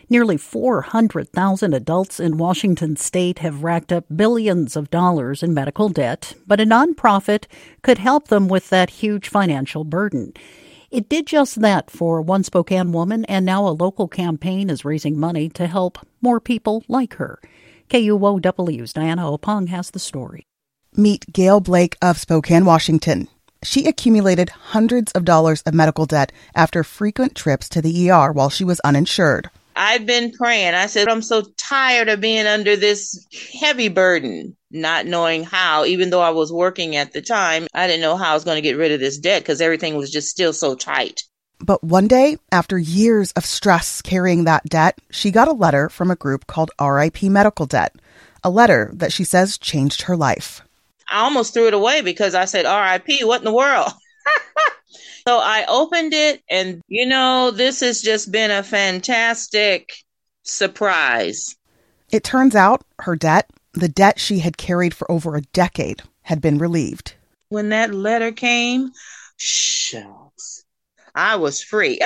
Nearly 400,000 adults in Washington state have racked up billions of dollars in medical debt, but a nonprofit could help them with that huge financial burden. It did just that for one Spokane woman, and now a local campaign is raising money to help more people like her. KUOW's Diana Opong has the story. Meet Gail Blake of Spokane, Washington. She accumulated hundreds of dollars of medical debt after frequent trips to the ER while she was uninsured. I've been praying. I said, I'm so tired of being under this heavy burden, not knowing how, even though I was working at the time, I didn't know how I was going to get rid of this debt because everything was just still so tight. But one day, after years of stress carrying that debt, she got a letter from a group called RIP Medical Debt, a letter that she says changed her life. I almost threw it away because I said, RIP, what in the world? So I opened it and, this has just been a fantastic surprise. It turns out her debt, the debt she had carried for over a decade, had been relieved. When that letter came, shucks, I was free.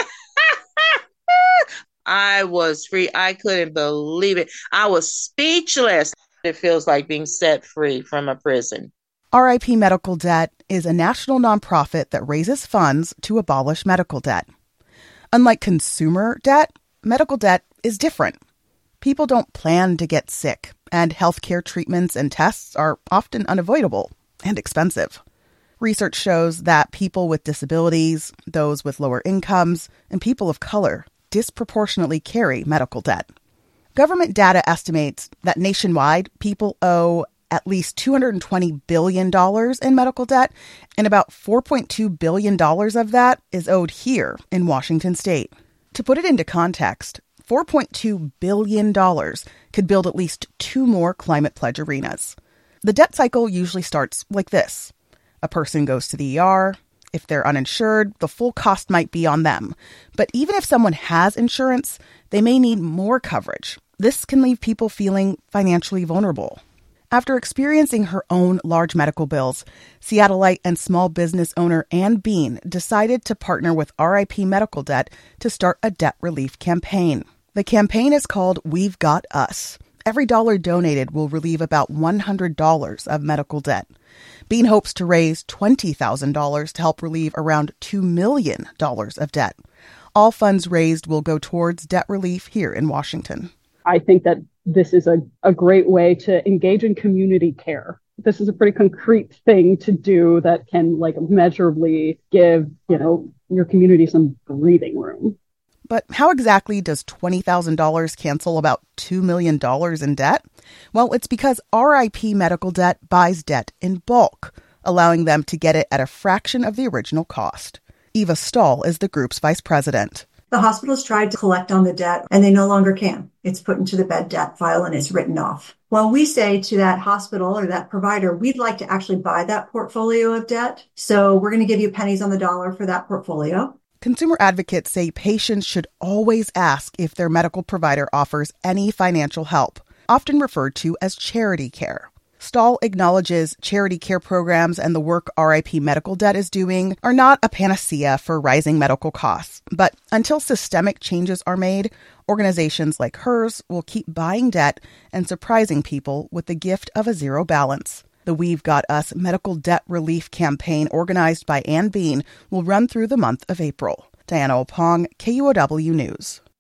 I was free. I couldn't believe it. I was speechless. It feels like being set free from a prison. RIP Medical Debt is a national nonprofit that raises funds to abolish medical debt. Unlike consumer debt, medical debt is different. People don't plan to get sick, and healthcare treatments and tests are often unavoidable and expensive. Research shows that people with disabilities, those with lower incomes, and people of color disproportionately carry medical debt. Government data estimates that nationwide, people owe at least $220 billion in medical debt, and about $4.2 billion of that is owed here in Washington state. To put it into context, $4.2 billion could build at least 2 more Climate Pledge arenas. The debt cycle usually starts like this. A person goes to the ER. If they're uninsured, the full cost might be on them. But even if someone has insurance, they may need more coverage. This can leave people feeling financially vulnerable. After experiencing her own large medical bills, Seattleite and small business owner Ann Bean decided to partner with RIP Medical Debt to start a debt relief campaign. The campaign is called We've Got Us. Every dollar donated will relieve about $100 of medical debt. Bean hopes to raise $20,000 to help relieve around $2 million of debt. All funds raised will go towards debt relief here in Washington. I think that this is a great way to engage in community care. This is a pretty concrete thing to do that can measurably give, your community some breathing room. But how exactly does $20,000 cancel about $2 million in debt? Well, it's because RIP Medical Debt buys debt in bulk, allowing them to get it at a fraction of the original cost. Eva Stahl is the group's vice president. The hospitals tried to collect on the debt, and they no longer can. It's put into the bed debt file, and it's written off. Well, we say to that hospital or that provider, we'd like to actually buy that portfolio of debt. So we're going to give you pennies on the dollar for that portfolio. Consumer advocates say patients should always ask if their medical provider offers any financial help, often referred to as charity care. Stahl acknowledges charity care programs and the work RIP Medical Debt is doing are not a panacea for rising medical costs. But until systemic changes are made, organizations like hers will keep buying debt and surprising people with the gift of a zero balance. The We've Got Us Medical Debt Relief campaign, organized by Ann Bean, will run through the month of April. Diana Opong, KUOW News.